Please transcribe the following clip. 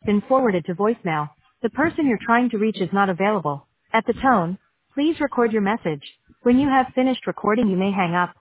been forwarded to voicemail. The person you're trying to reach is not available. At the tone, please record your message. When you have finished recording, you may hang up.